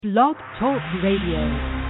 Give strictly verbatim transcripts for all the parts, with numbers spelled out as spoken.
Blog Talk Radio.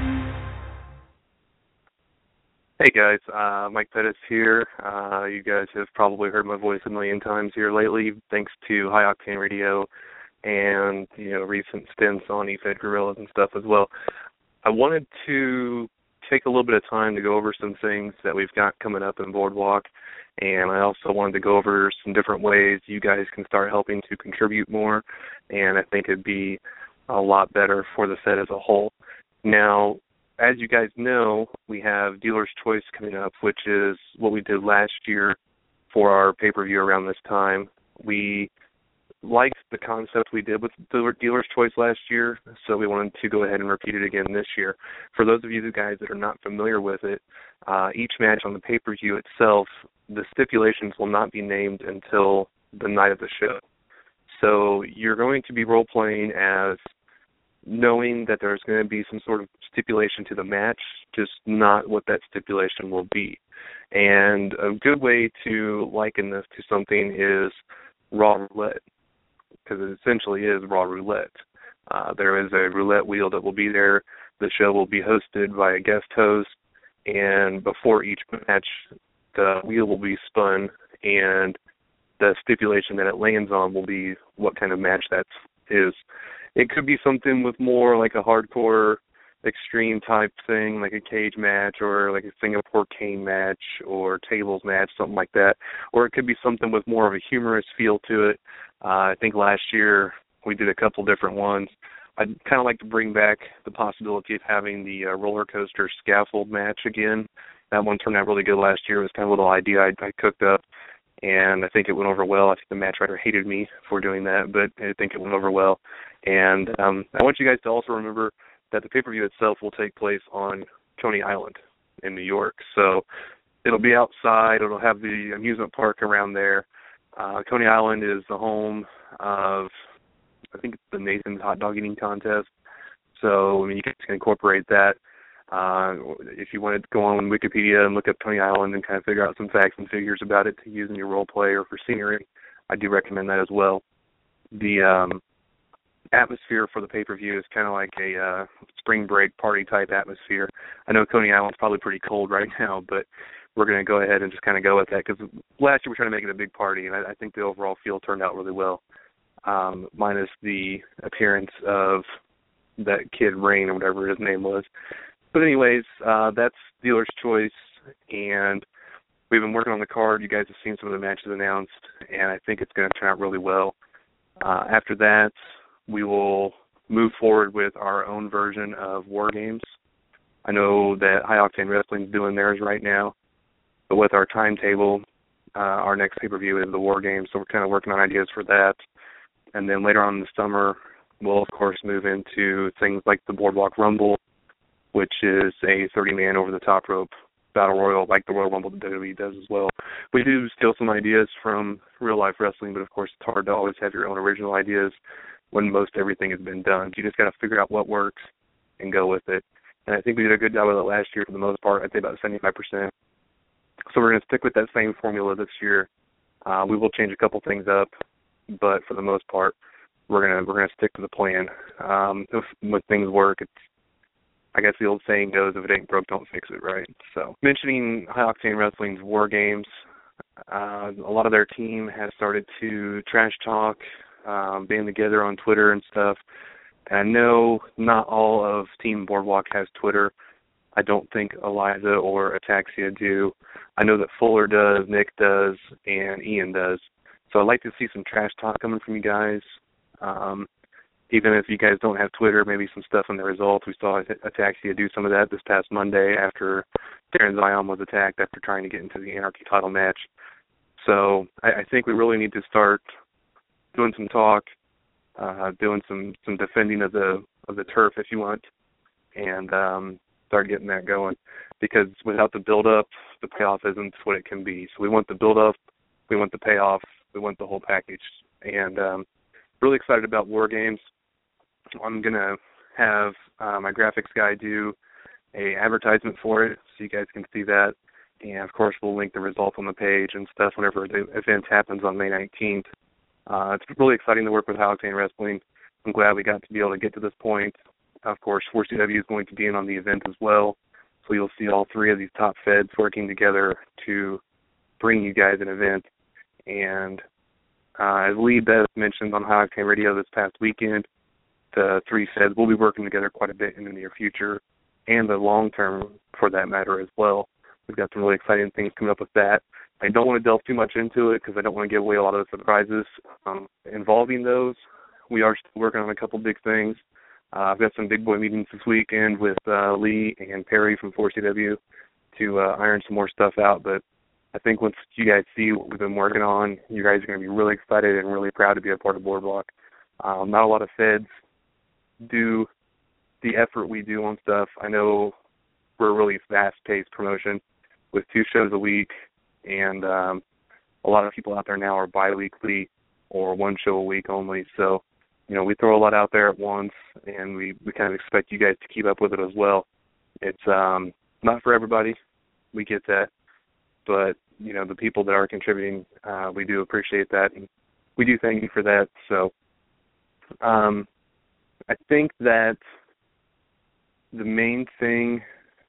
Hey guys, uh, Mike Pettis here. Uh, you guys have probably heard my voice a million times here lately, thanks to High Octane Radio and you know recent stints on E F E D Guerrillas and stuff as well. I wanted to take a little bit of time to go over some things that we've got coming up in Boardwalk, and I also wanted to go over some different ways you guys can start helping to contribute more, and I think it'd be a lot better for the set as a whole. Now, as you guys know, we have Dealer's Choice coming up, which is what we did last year for our pay-per-view around this time. We liked the concept we did with Dealer's Choice last year, so we wanted to go ahead and repeat it again this year. For those of you guys that are not familiar with it, uh, each match on the pay-per-view itself, the stipulations will not be named until the night of the show. So you're going to be role-playing as knowing that there's going to be some sort of stipulation to the match, just not what that stipulation will be. And a good way to liken this to something is Raw Roulette, because it essentially is Raw Roulette. Uh, there is a roulette wheel that will be there. The show will be hosted by a guest host, and before each match, the wheel will be spun, and the stipulation that it lands on will be what kind of match that is. It could be something with more like a hardcore extreme type thing, like a cage match or like a Singapore cane match or tables match, something like that. Or it could be something with more of a humorous feel to it. Uh, I think last year we did a couple different ones. I'd kind of like to bring back the possibility of having the uh, roller coaster scaffold match again. That one turned out really good last year. It was kind of a little idea I, I cooked up, and I think it went over well. I think the match writer hated me for doing that, but I think it went over well. And um, I want you guys to also remember that the pay-per-view itself will take place on Coney Island in New York. So it'll be outside. It'll have the amusement park around there. Uh, Coney Island is the home of, I think it's the Nathan's Hot Dog Eating Contest. So I mean, you can incorporate that. Uh, if you want to go on Wikipedia and look up Coney Island and kind of figure out some facts and figures about it to use in your role play or for scenery, I do recommend that as well. The um, atmosphere for the pay-per-view is kind of like a uh, spring break party type atmosphere. I know Coney Island's probably pretty cold right now, but we're going to go ahead and just kind of go with that because last year we were trying to make it a big party, and I, I think the overall feel turned out really well, um, minus the appearance of that kid Rain or whatever his name was. But anyways, uh, that's Dealer's Choice, and we've been working on the card. You guys have seen some of the matches announced, and I think it's going to turn out really well. Uh, after that, we will move forward with our own version of War Games. I know that High Octane Wrestling is doing theirs right now, but with our timetable, uh, our next pay-per-view is the War Games, so we're kind of working on ideas for that. And then later on in the summer, we'll, of course, move into things like the Boardwalk Rumble, which is a thirty-man over-the-top rope battle royal like the Royal Rumble that W W E does as well. We do steal some ideas from real-life wrestling, but, of course, it's hard to always have your own original ideas when most everything has been done. So you just got to figure out what works and go with it. And I think we did a good job with it last year for the most part. I'd say about seventy-five percent. So we're going to stick with that same formula this year. Uh, we will change a couple things up, but for the most part, we're going to we're going to stick to the plan. Um, if, when things work, it's I guess the old saying goes, if it ain't broke, don't fix it, right? So mentioning High Octane Wrestling's War Games, uh, a lot of their team has started to trash talk, um, being together on Twitter and stuff. And I know not all of Team Boardwalk has Twitter. I don't think Eliza or Ataxia do. I know that Fuller does, Nick does, and Ian does. So I'd like to see some trash talk coming from you guys. Um, even if you guys don't have Twitter, maybe some stuff in the results. We saw Ataxia do some of that this past Monday after Darren Zion was attacked after trying to get into the Anarchy title match. So I, I think we really need to start doing some talk, uh, doing some, some defending of the of the turf, if you want, and um, start getting that going. Because without the build-up, the payoff isn't what it can be. So we want the build-up, we want the payoff, we want the whole package. And um, really excited about War Games. I'm going to have uh, my graphics guy do a advertisement for it so you guys can see that. And, of course, we'll link the results on the page and stuff whenever the event happens on May nineteenth. Uh, it's really exciting to work with High Octane Wrestling. I'm glad we got to be able to get to this point. of course, four C W is going to be in on the event as well. So you'll see all three of these top feds working together to bring you guys an event. And uh, as Lee Beth mentioned on High Octane Radio this past weekend, the three feds will be working together quite a bit in the near future and the long term for that matter as well. We've got some really exciting things coming up with that. I don't want to delve too much into it because I don't want to give away a lot of the surprises um, involving those. We are still working on a couple big things. Uh, I've got some big boy meetings this weekend with uh, Lee and Perry from four C W to uh, iron some more stuff out. But I think once you guys see what we've been working on, you guys are going to be really excited and really proud to be a part of Boardwalk. Um, not a lot of feds do the effort we do on stuff. I know we're a really fast-paced promotion with two shows a week, and um, a lot of people out there now are bi-weekly or one show a week only. So, you know, we throw a lot out there at once, and we, we kind of expect you guys to keep up with it as well. It's um, not for everybody. We get that. But, you know, the people that are contributing, uh, we do appreciate that, and we do thank you for that. So um, I think that the main thing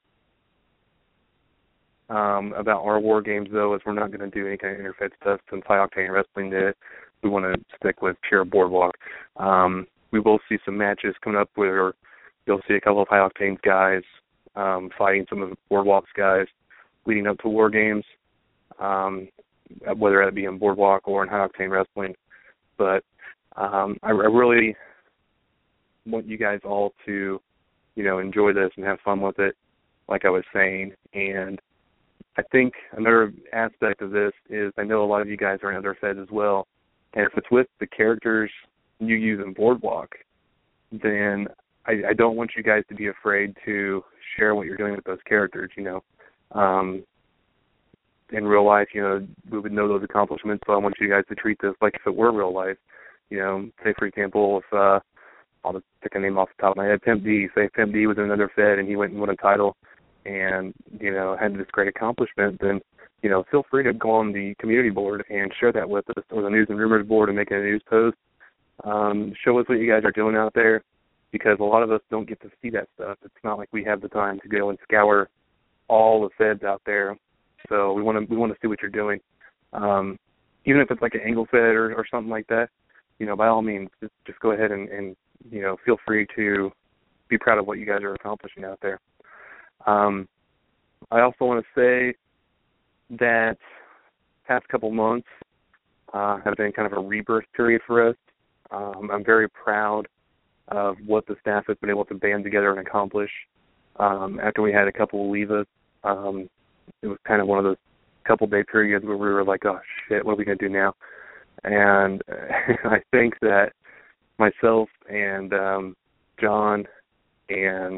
um, about our war games, though, is we're not going to do any kind of interfed stuff since High Octane Wrestling did it. We want to stick with pure Boardwalk. Um, we will see some matches coming up where you'll see a couple of High Octane's guys um, fighting some of the Boardwalk's guys leading up to war games, um, whether that be in Boardwalk or in High Octane Wrestling. But um, I, I really want you guys all to, you know, enjoy this and have fun with it, like I was saying. And I think another aspect of this is I know a lot of you guys are in other feds as well, and if it's with the characters you use in Boardwalk, then I, I don't want you guys to be afraid to share what you're doing with those characters, you know. Um, in real life, you know, we would know those accomplishments, so I want you guys to treat this like if it were real life. You know, say, for example, if uh, I'll just pick a name off the top of my head, Pimp D. Say Pimp D was in another fed and he went and won a title and, you know, had this great accomplishment, then, you know, feel free to go on the community board and share that with us, or the news and rumors board and make a news post. Um, show us what you guys are doing out there, because a lot of us don't get to see that stuff. It's not like we have the time to go and scour all the feds out there. So we want to we want to see what you're doing. Um, even if it's like an angle fed or, or something like that, you know, by all means, just, just go ahead and, and, you know, feel free to be proud of what you guys are accomplishing out there. Um, I also want to say that past couple months uh, have been kind of a rebirth period for us. Um, I'm very proud of what the staff has been able to band together and accomplish. Um, after we had a couple leave us, um, it was kind of one of those couple-day periods where we were like, oh, shit, what are we going to do now? And I think that myself and um, John and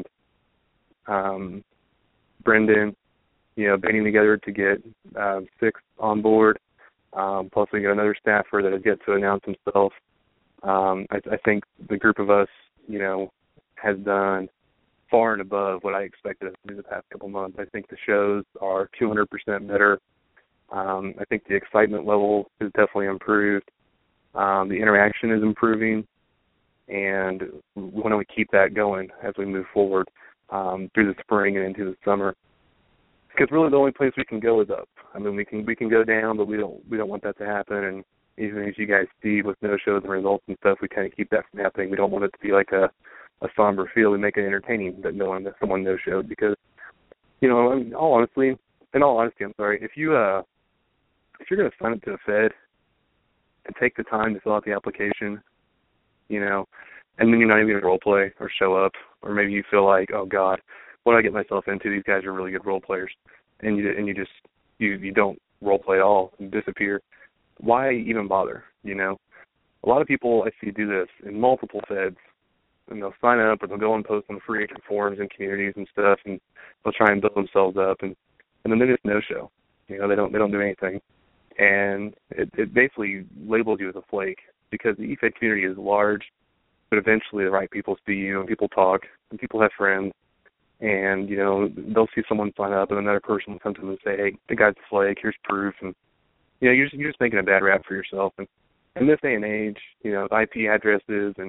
um, Brendan, you know, banding together to get uh, six on board, um, plus we got another staffer that has yet to announce himself. Um, I, I think the group of us, you know, has done far and above what I expected us to do the past couple months. I think the shows are two hundred percent better. Um, I think the excitement level is definitely improved. Um, the interaction is improving, and we want to keep that going as we move forward um, through the spring and into the summer. Because really, the only place we can go is up. I mean, we can we can go down, but we don't we don't want that to happen. And even as you guys see with no shows and results and stuff, we kind of keep that from happening. We don't want it to be like a, a somber feel. We make it entertaining that no one that someone no showed, because, you know, I mean, all honestly, in all honesty, I'm sorry, if you uh if you're going to sign up to a fed and take the time to fill out the application, you know, and then you're not even going to role play or show up, or maybe you feel like, oh God, what did I get myself into? These guys are really good role players, and you and you just you you don't role play at all and disappear. Why even bother? You know, a lot of people I see do this in multiple feds, and they'll sign up or they'll go and post on free agent forums and communities and stuff, and they'll try and build themselves up, and, and then they just no show. You know, they don't they don't do anything, and it, it basically labels you as a flake, because the E F E D community is large, but eventually the right people see you, and people talk, and people have friends. And, you know, they'll see someone sign up, and another person will come to them and say, hey, the guy's a flake, here's proof. And, you know, you're just, you're just making a bad rap for yourself. And in this day and age, you know, with I P addresses and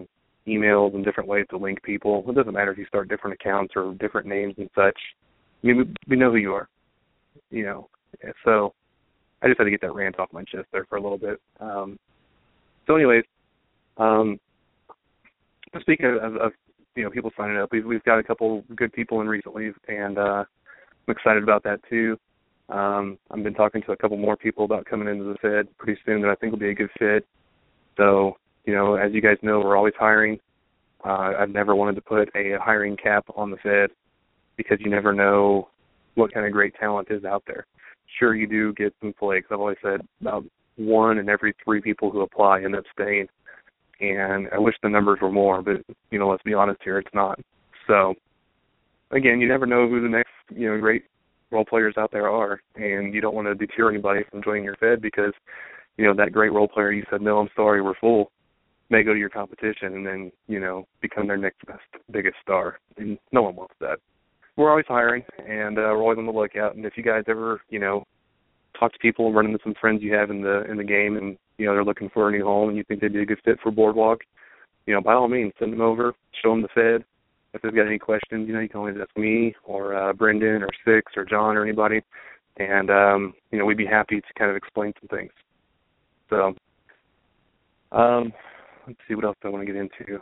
emails and different ways to link people. It doesn't matter if you start different accounts or different names and such. I mean, we, we know who you are, you know. So I just had to get that rant off my chest there for a little bit. Um, so anyways, um, speaking of, of, of, you know, people signing up, we've, we've got a couple good people in recently, and uh, I'm excited about that too. Um, I've been talking to a couple more people about coming into the Fed pretty soon that I think will be a good fit. So, you know, as you guys know, we're always hiring. Uh, I've never wanted to put a hiring cap on the Fed because you never know what kind of great talent is out there. Sure, you do get some flakes. I've always said about one in every three people who apply end up staying. And I wish the numbers were more, but, you know, let's be honest here, it's not. So, again, you never know who the next, you know, great role players out there are, and you don't want to deter anybody from joining your Fed because, you know, that great role player you said, no, I'm sorry, we're full, may go to your competition and then, you know, become their next best, biggest star. And no one wants that. We're always hiring, and uh, we're always on the lookout. And if you guys ever, you know, talk to people and run into some friends you have in the in the game and, you know, they're looking for a new home and you think they'd be a good fit for Boardwalk, you know, by all means, send them over, show them the Fed. If they've got any questions, you know, you can always ask me or uh, Brendan or Six or John or anybody. And, um, you know, we'd be happy to kind of explain some things. So, um, let's see what else I want to get into.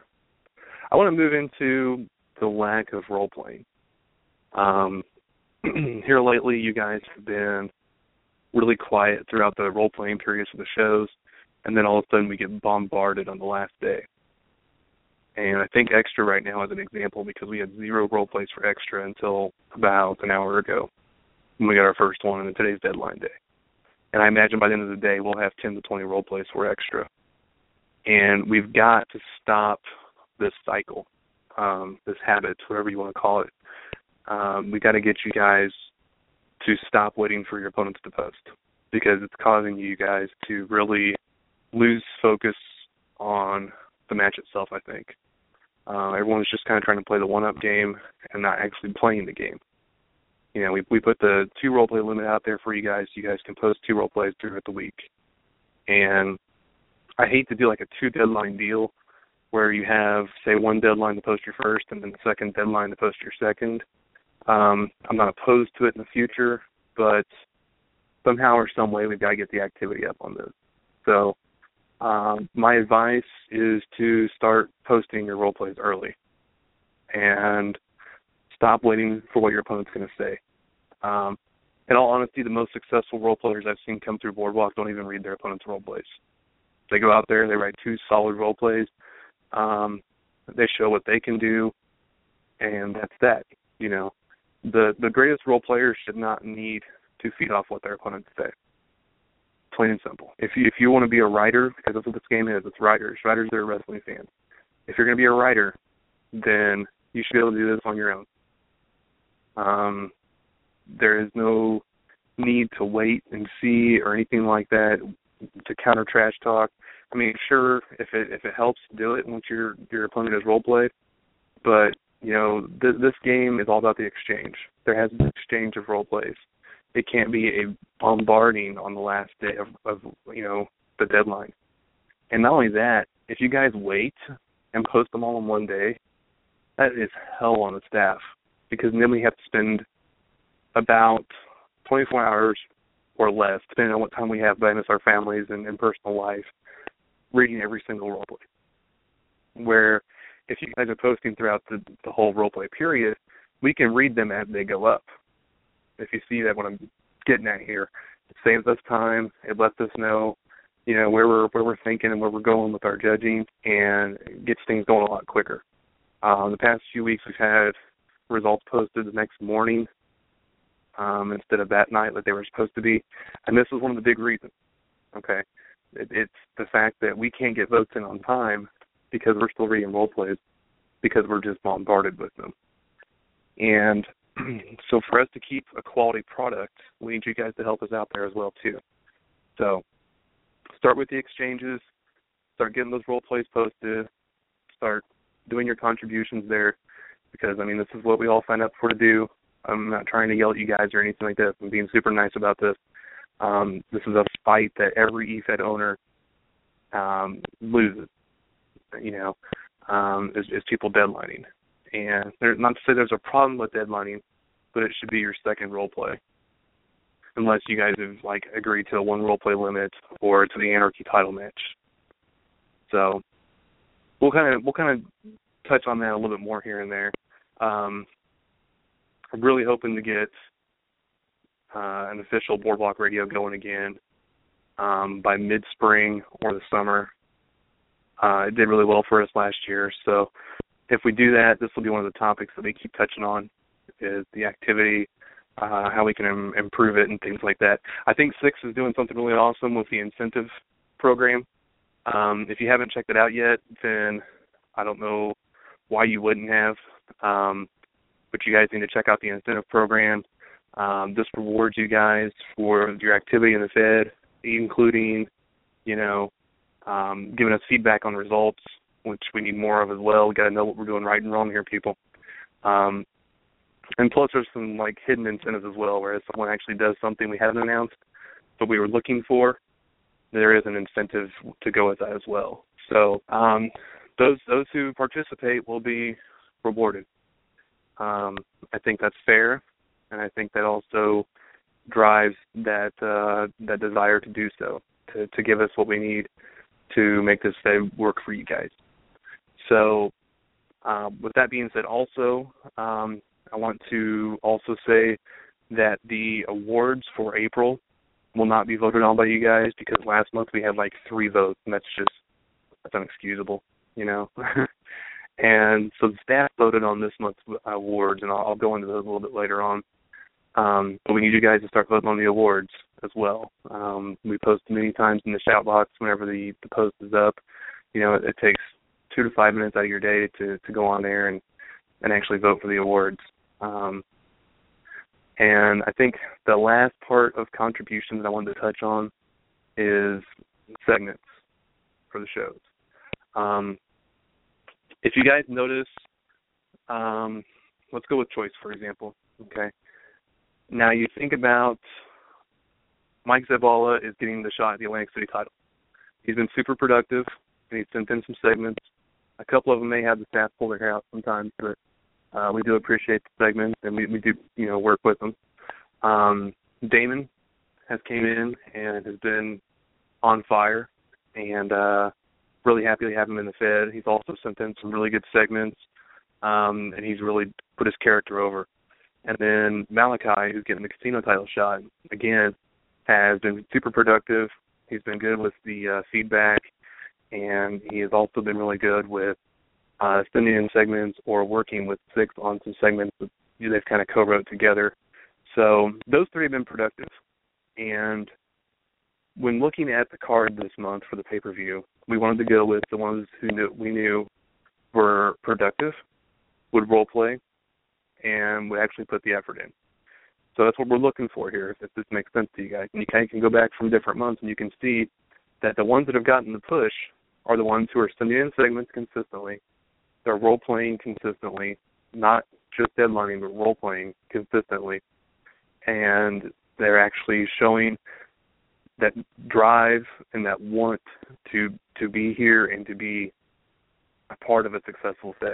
I want to move into the lack of role-playing. Um, here lately, you guys have been really quiet throughout the role-playing periods of the shows, and then all of a sudden we get bombarded on the last day. And I think Extra right now is an example because we had zero role plays for Extra until about an hour ago when we got our first one, and today's deadline day. And I imagine by the end of the day we'll have ten to twenty role plays for Extra. And we've got to stop this cycle, um, this habit, whatever you want to call it. Um, we got to get you guys to stop waiting for your opponents to post because it's causing you guys to really lose focus on the match itself, I think. Uh, everyone's just kind of trying to play the one-up game and not actually playing the game. You know, we we put the two role play limit out there for you guys. You guys can post two role plays throughout the week. And I hate to do like a two-deadline deal where you have, say, one deadline to post your first and then the second deadline to post your second. Um, I'm not opposed to it in the future, but somehow or some way we've got to get the activity up on this. So um, my advice is to start posting your role plays early and stop waiting for what your opponent's going to say. Um, in all honesty, the most successful role players I've seen come through Boardwalk don't even read their opponent's role plays. They go out there, they write two solid role plays, um, they show what they can do, and that's that. You know, the the greatest role players should not need to feed off what their opponents say. Plain and simple. If you if you want to be a writer, because that's what this game is, it's writers. Writers are wrestling fans. If you're going to be a writer, then you should be able to do this on your own. Um, there is no need to wait and see or anything like that to counter trash talk. I mean, sure, if it if it helps, do it once your your opponent has role played. But you know, th- this game is all about the exchange. There has been exchange of role plays. It can't be a bombarding on the last day of, of you know the deadline. And not only that, if you guys wait and post them all in one day, that is hell on the staff because then we have to spend about twenty-four hours or less, depending on what time we have minus our families and, and personal life, reading every single role play. Where if you guys are posting throughout the, the whole role play period, we can read them as they go up. If you see that what I'm getting at here, it saves us time. It lets us know, you know, where we're where we're thinking and where we're going with our judging, and gets things going a lot quicker. Uh, the past few weeks, we've had results posted the next morning um, instead of that night like they were supposed to be, and this is one of the big reasons. Okay, it, it's the fact that we can't get votes in on time because we're still reading role plays because we're just bombarded with them. And so for us to keep a quality product, we need you guys to help us out there as well, too. So start with the exchanges, start getting those role plays posted, start doing your contributions there because, I mean, this is what we all signed up for to do. I'm not trying to yell at you guys or anything like this. I'm being super nice about this. Um, this is a fight that every E F E D owner um, loses. You know, um, is, is people deadlining. And there, not to say there's a problem with deadlining, but it should be your second role play, unless you guys have like agreed to a one role play limit or to the Anarchy title match. So we'll kind of we'll kind of touch on that a little bit more here and there. Um, I'm really hoping to get uh, an official Boardwalk Radio going again um, by mid-spring or the summer. Uh, it did really well for us last year, so if we do that, this will be one of the topics that we keep touching on, is the activity, uh, how we can im- improve it and things like that. I think Six is doing something really awesome with the incentive program. Um, if you haven't checked it out yet, then I don't know why you wouldn't have, um, but you guys need to check out the incentive program. Um, this rewards you guys for your activity in the Fed, including, you know, um, giving us feedback on results, which we need more of as well. We got to know what we're doing right and wrong here, people. Um, and plus, there's some like hidden incentives as well, where if someone actually does something we haven't announced, but we were looking for, there is an incentive to go with that as well. So um, those those who participate will be rewarded. Um, I think that's fair, and I think that also drives that uh, that desire to do so, to, to give us what we need to make this day work for you guys. So uh, with that being said, also, um, I want to also say that the awards for April will not be voted on by you guys, because last month we had like three votes, and that's just, that's unexcusable, you know. And so the staff voted on this month's awards, and I'll, I'll go into those a little bit later on. Um, but we need you guys to start voting on the awards as well. Um, we post many times in the shout box whenever the, the post is up. You know, it, it takes two to five minutes out of your day to, to go on there and, and actually vote for the awards. Um, and I think the last part of contributions that I wanted to touch on is segments for the shows. Um, if you guys notice, um, let's go with Choice, for example, okay? Now you think about Mike Zabala is getting the shot at the Atlantic City title. He's been super productive, and he's sent in some segments. A couple of them may have the staff pull their hair out sometimes, but uh, we do appreciate the segments, and we, we do, you know, work with them. Um, Damon has came in and has been on fire, and uh, really happy to have him in the Fed. He's also sent in some really good segments, um, and he's really put his character over. And then Malachi, who's getting the casino title shot, again, has been super productive. He's been good with the uh, feedback, and he has also been really good with uh, sending in segments or working with Six on some segments that they've kind of co-wrote together. So those three have been productive. And when looking at the card this month for the pay-per-view, we wanted to go with the ones who knew, we knew were productive, would role play, and would actually put the effort in. So that's what we're looking for here, if this makes sense to you guys. And you can, can go back from different months, and you can see that the ones that have gotten the push are the ones who are sending in segments consistently. They're role-playing consistently, not just deadlining, but role-playing consistently. And they're actually showing that drive and that want to to be here and to be a part of a successful set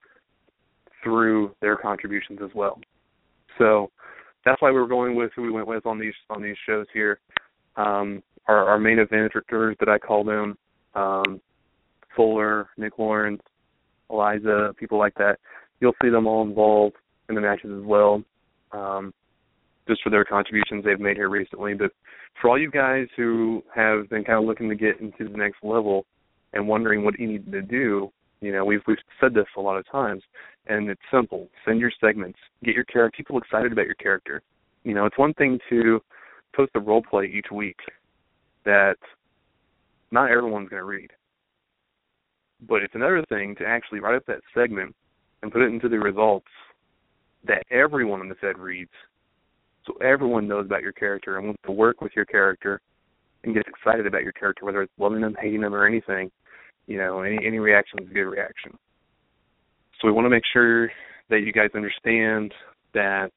through their contributions as well. So that's why we were going with who we went with on these on these shows here. Um, our, our main eventers that I call them, um, Fuller, Nick Lawrence, Eliza, people like that. You'll see them all involved in the matches as well, um, just for their contributions they've made here recently. But for all you guys who have been kind of looking to get into the next level and wondering what you need to do, you know, we've we've said this a lot of times, and it's simple. Send your segments. Get your character. People excited about your character. You know, it's one thing to post a role play each week that not everyone's going to read. But it's another thing to actually write up that segment and put it into the results that everyone in the Fed reads, so everyone knows about your character and wants to work with your character and gets excited about your character, whether it's loving them, hating them, or anything. You know, any any reaction is a good reaction. So we want to make sure that you guys understand that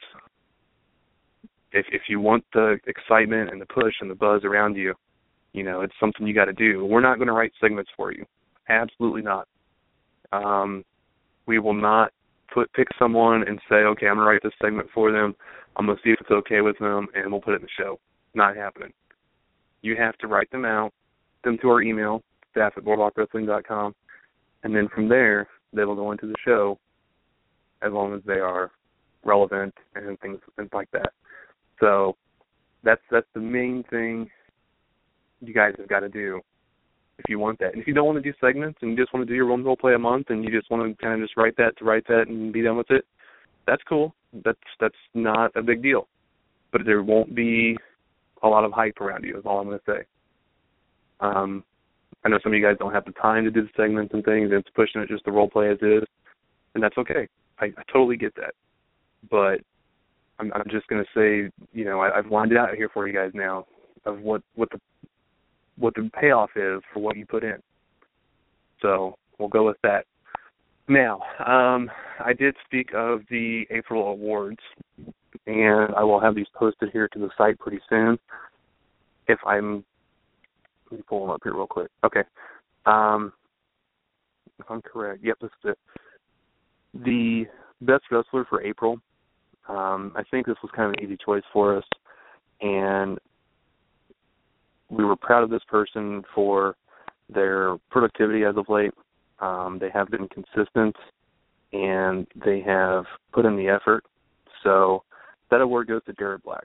if if you want the excitement and the push and the buzz around you, you know, it's something you got to do. We're not going to write segments for you. Absolutely not. Um, we will not put pick someone and say, okay, I'm going to write this segment for them. I'm going to see if it's okay with them, and we'll put it in the show. Not happening. You have to write them out, them to our email, staff at boardwalk wrestling dot com, and then from there, they will go into the show as long as they are relevant and things, things like that. So that's that's the main thing you guys have got to do if you want that. And if you don't want to do segments and you just want to do your one role play a month and you just want to kind of just write that to write that and be done with it, that's cool. That's that's not a big deal. But there won't be a lot of hype around you is all I'm going to say. Um, I know some of you guys don't have the time to do the segments and things, and it's pushing it just to role play as is, and that's okay. I, I totally get that. But I'm, I'm just going to say, you know, I, I've lined it out here for you guys now of what, what the what the payoff is for what you put in. So we'll go with that. Now, um, I did speak of the April awards, and I will have these posted here to the site pretty soon. If I'm, let me pull them up here real quick. Okay. Um, if I'm correct, yep, this is it. The best wrestler for April, um, I think this was kind of an easy choice for us, and we were proud of this person for their productivity as of late. Um, they have been consistent, and they have put in the effort. So that award goes to Jared Black.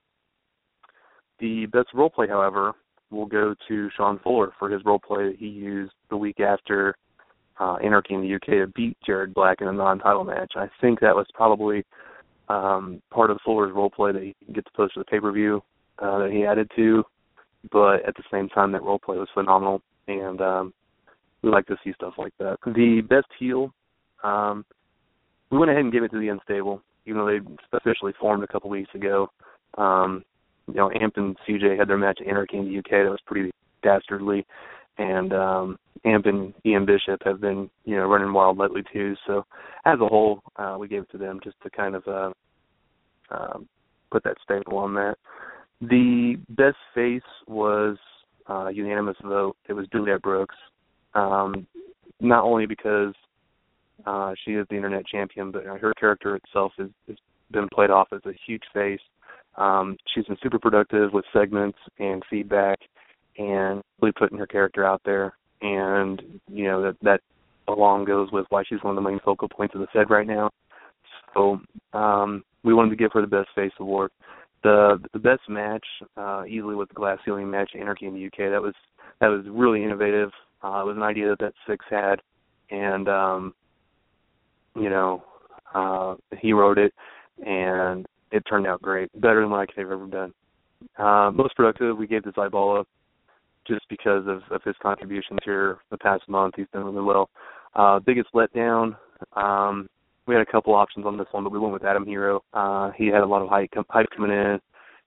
The best role play, however, will go to Sean Fuller for his role play that he used the week after uh, Anarchy in the U K to beat Jared Black in a non-title match. I think that was probably um, part of Fuller's role play that he gets posted to the pay-per-view uh, that he added to. But at the same time, that role play was phenomenal, and um, we like to see stuff like that. The best heel, um, we went ahead and gave it to the Unstable, even though they officially formed a couple weeks ago. Um, you know, Amp and C J had their match at Anarchy in the U K. That was pretty dastardly, and um, Amp and Ian Bishop have been, you know, running wild lately too. So as a whole, uh, we gave it to them just to kind of uh, uh, put that staple on that. The best face was uh, unanimous vote. It was Juliette Brooks, um, not only because uh, she is the internet champion, but her character itself has, has been played off as a huge face. Um, she's been super productive with segments and feedback and really putting her character out there. And, you know, that, that along goes with why she's one of the main focal points of the Fed right now. So um, we wanted to give her the best face award. The the best match uh, easily was the glass ceiling match, Anarchy in the U K. That was that was really innovative. Uh, it was an idea that that Six had, and um, you know uh, he wrote it, and it turned out great, better than what I could have ever done. Uh, most productive, we gave to Zybala just because of, of his contributions here the past month. He's done really well. Uh, biggest letdown. Um, We had a couple options on this one, but we went with Adam Hero. Uh, he had a lot of hype, hype coming in,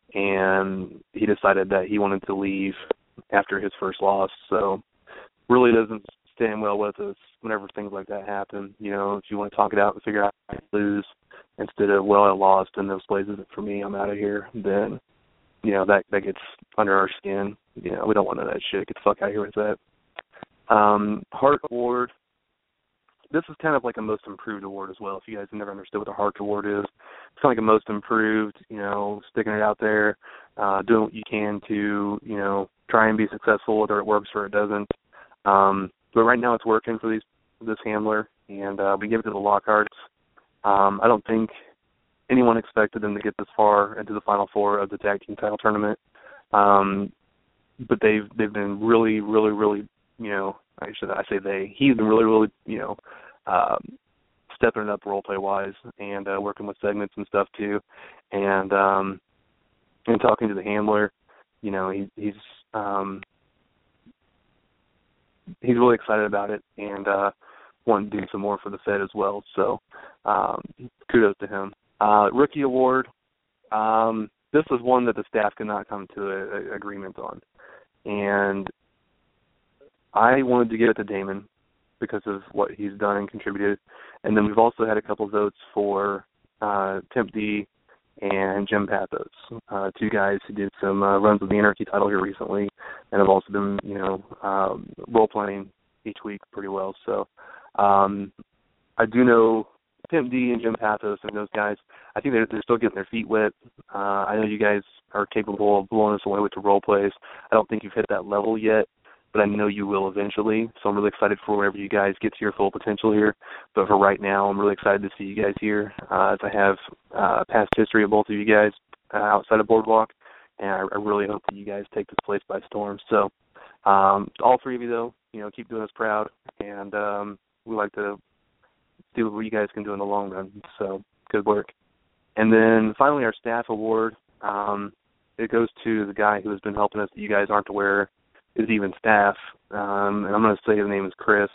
and he decided that he wanted to leave after his first loss. So really doesn't stand well with us whenever things like that happen. You know, if you want to talk it out and figure out how to lose instead of, well, I lost in those places, for me, I'm out of here, then, you know, that, that gets under our skin. You know, we don't want none of that shit. Get the fuck out of here with that. Um, Hart Award. This is kind of like a most improved award as well. If you guys have never understood what the Hart Award is, it's kind of like a most improved, you know, sticking it out there, uh, doing what you can to, you know, try and be successful, whether it works or it doesn't. Um, but right now it's working for these this handler, and uh, we give it to the Lockharts. Um, I don't think anyone expected them to get this far into the Final Four of the tag team title tournament, um, but they've they've been really, really, really, you know, I should I say they. He's been really, really, you know, um, stepping it up role play wise and uh, working with segments and stuff too, and um, and talking to the handler, you know, he, he's um, he's really excited about it and uh, wanting to do some more for the Fed as well. So um, kudos to him. Uh, Rookie Award. Um, this was one that the staff could not come to an agreement on, and I wanted to give it to Damon because of what he's done and contributed. And then we've also had a couple votes for uh, Temp D and Jim Pathos, uh, two guys who did some uh, runs with the Anarchy title here recently and have also been, you know, um, role-playing each week pretty well. So Um, I do know Pimp D and Jim Pathos and those guys. I think they're, they're still getting their feet wet. Uh, I know you guys are capable of blowing us away with the role plays. I don't think you've hit that level yet, but I know you will eventually. So I'm really excited for whenever you guys get to your full potential here. But for right now, I'm really excited to see you guys here, uh, as I have uh, past history of both of you guys uh, outside of Boardwalk, and I, I really hope that you guys take this place by storm. So um, all three of you, though, you know, keep doing us proud, and um, we like to do what you guys can do in the long run. So good work. And then finally, our staff award. Um, it goes to the guy who has been helping us that you guys aren't aware is even staff. Um, and I'm going to say his name is Chris.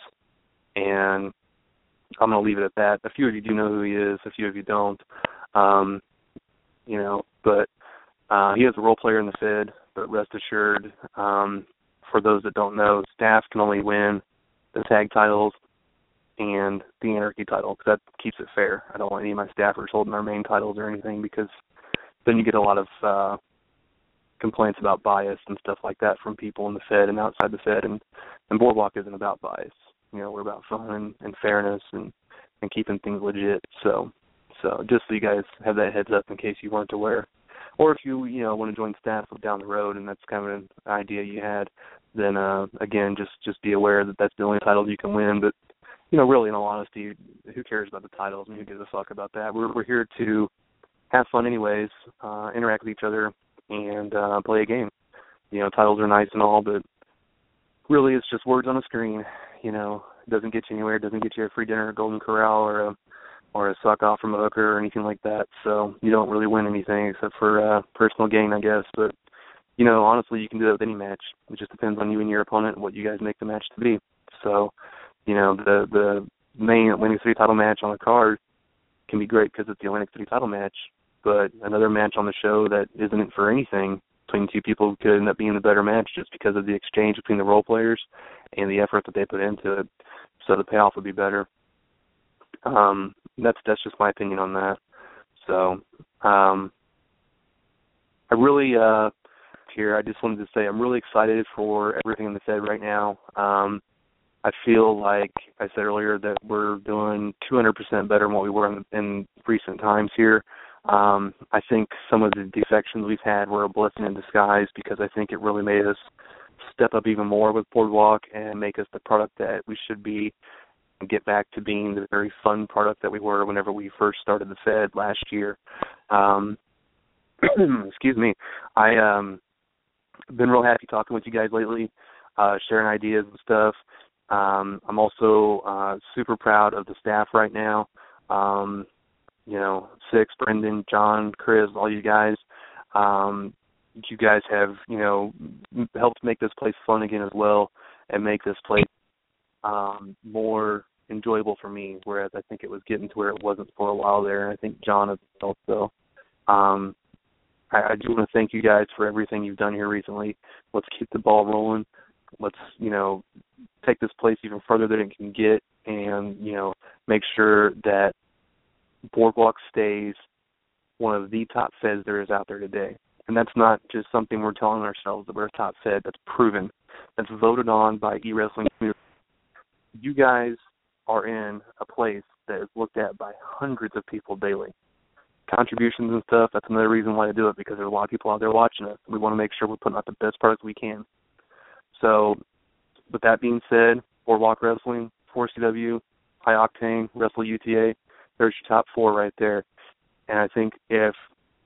And I'm going to leave it at that. A few of you do know who he is. A few of you don't. Um, you know, but uh, he is a role player in the Fed. But rest assured, um, for those that don't know, staff can only win the tag titles and the Anarchy title, because that keeps it fair. I don't want any of my staffers holding our main titles or anything, because then you get a lot of uh, complaints about bias and stuff like that from people in the Fed and outside the Fed, and, and Boardwalk isn't about bias. You know, we're about fun and, and fairness and, and keeping things legit. So, so just so you guys have that heads up in case you weren't aware. Or if you, you know, want to join staff down the road and that's kind of an idea you had, then, uh, again, just, just be aware that that's the only title you can win. But you know, really, in all honesty, who cares about the titles and who gives a fuck about that? We're we're here to have fun anyways, uh, interact with each other, and uh, play a game. You know, titles are nice and all, but really it's just words on a screen. You know, it doesn't get you anywhere. It doesn't get you a free dinner at Golden Corral or a, or a suck off from a hooker or anything like that. So you don't really win anything except for uh, personal gain, I guess. But, you know, honestly, you can do that with any match. It just depends on you and your opponent and what you guys make the match to be. So, you know, the the main Atlantic City title match on the card can be great because it's the Atlantic City title match, but another match on the show that isn't for anything between two people could end up being the better match just because of the exchange between the role players and the effort that they put into it. So the payoff would be better. Um, that's that's just my opinion on that. So um, I really, uh, here, I just wanted to say I'm really excited for everything in the Fed right now. Um, I feel like I said earlier that we're doing two hundred percent better than what we were in, in recent times here. Um, I think some of the defections we've had were a blessing in disguise because I think it really made us step up even more with Boardwalk and make us the product that we should be and get back to being the very fun product that we were whenever we first started the Fed last year. Um, excuse me. I um been real happy talking with you guys lately, uh, sharing ideas and stuff. Um, I'm also uh, super proud of the staff right now. Um, you know, Six, Brendan, John, Chris, all you guys. Um, you guys have, you know, helped make this place fun again as well and make this place um, more enjoyable for me, whereas I think it was getting to where it wasn't for a while there. I think John has also. Um, I, I do want to thank you guys for everything you've done here recently. Let's keep the ball rolling. Let's, you know, take this place even further than it can get and, you know, make sure that Boardwalk stays one of the top feds there is out there today. And that's not just something we're telling ourselves that we're a top fed. That's proven. That's voted on by e-wrestling community. You guys are in a place that is looked at by hundreds of people daily. Contributions and stuff, that's another reason why to do it, because there's a lot of people out there watching us. We want to make sure we're putting out the best product we can. So, with that being said, Boardwalk Wrestling, four C W, High Octane, Wrestle U T A, there's your top four right there. And I think if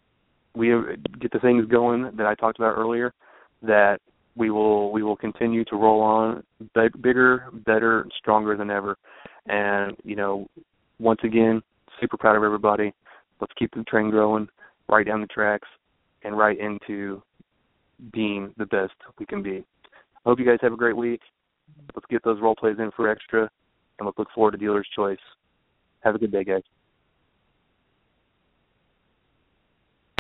we get the things going that I talked about earlier, that we will we will continue to roll on big, bigger, better, stronger than ever. And, you know, once again, super proud of everybody. Let's keep the train growing right down the tracks and right into being the best we can be. I hope you guys have a great week. Let's get those role plays in for extra, and let's look forward to Dealer's Choice. Have a good day, guys.